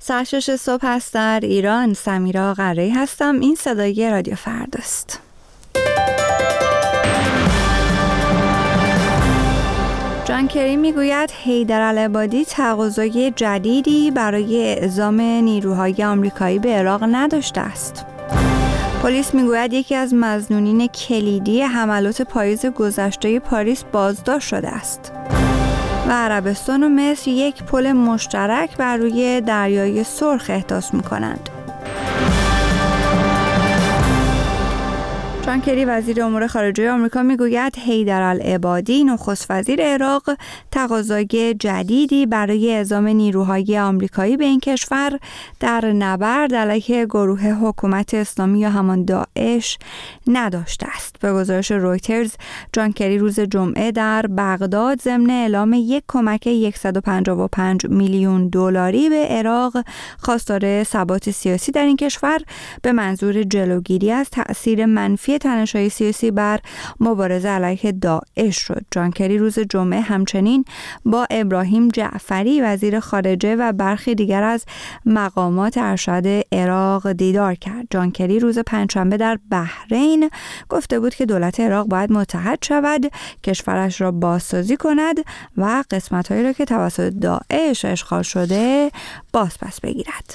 ساعت 6 صبح است در ایران. سمیرا قره‌ای هستم. این صدای رادیو فرداست. جان کری میگوید حیدرالعبادی تقاضای جدیدی برای اعزام نیروهای آمریکایی به عراق نداشته است. پلیس میگوید یکی از مظنونین کلیدی حملات پاییز گذشته پاریس بازداشت شده است. و عربستان و مصر یک پل مشترک بر روی دریای سرخ احداث می‌کنند. جان کری وزیر امور خارجه آمریکا میگوید حیدرالعبادی نخست وزیر عراق تقاضای جدیدی برای اعزام نیروهای آمریکایی به این کشور در نبرد علیه گروه حکومت اسلامی یا همان داعش نداشته است. به گزارش رویترز، جان کری روز جمعه در بغداد ضمن اعلام یک کمک 155 میلیون دلاری به عراق خواستار ثبات سیاسی در این کشور به منظور جلوگیری از تأثیر منفی تنش‌های سیاسی بر مبارزه علیه داعش شد. جان کری روز جمعه همچنین با ابراهیم جعفری وزیر خارجه و برخی دیگر از مقامات ارشد عراق دیدار کرد. جان کری روز پنجشنبه در بحرین گفته بود که دولت عراق باید متحد شود، کشورش را بازسازی کند و قسمت‌هایی را که توسط داعش اشغال شده بازپس بگیرد.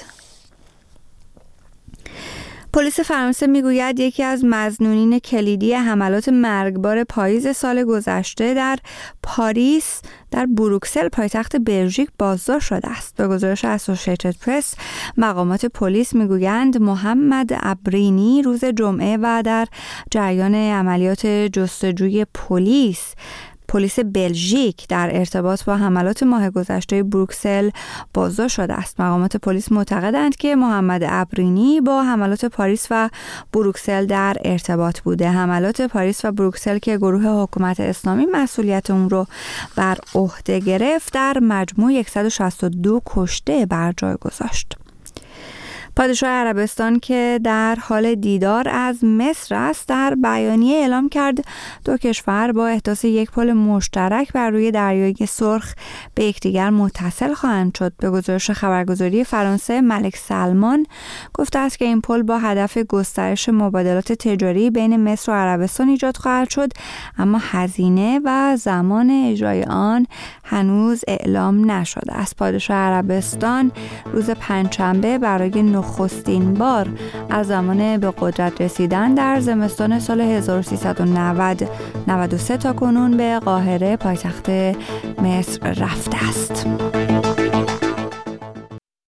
پلیس فرانسه میگوید یکی از مظنونین کلیدی حملات مرگبار پاییز سال گذشته در پاریس در بروکسل پایتخت بلژیک بازداشت شده است. به گزارش اسوسییتد پرس، مقامات پلیس میگویند محمد ابرینی روز جمعه و در جریان عملیات جستجوی پلیس بلژیک در ارتباط با حملات ماه گذشته بروکسل بازداشت شده است. مقامات پلیس معتقدند که محمد ابرینی با حملات پاریس و بروکسل در ارتباط بوده. حملات پاریس و بروکسل که گروه حکومت اسلامی مسئولیت اون رو بر عهده گرفت، در مجموع 162 کشته بر جای گذاشت. پادشاه عربستان که در حال دیدار از مصر است، در بیانیه اعلام کرد دو کشور با احداث یک پل مشترک بر روی دریای سرخ به یکدیگر متصل خواهند شد. به گزارش خبرگزاری فرانسه، ملک سلمان گفته است که این پل با هدف گسترش مبادلات تجاری بین مصر و عربستان ایجاد خواهد شد، اما هزینه و زمان اجرای آن هنوز اعلام نشده است. پادشاه عربستان روز پنجشنبه برای نخستین بار از زمان به قدرت رسیدن در زمستان سال 1393 تا کنون به قاهره پایتخت مصر رفته است.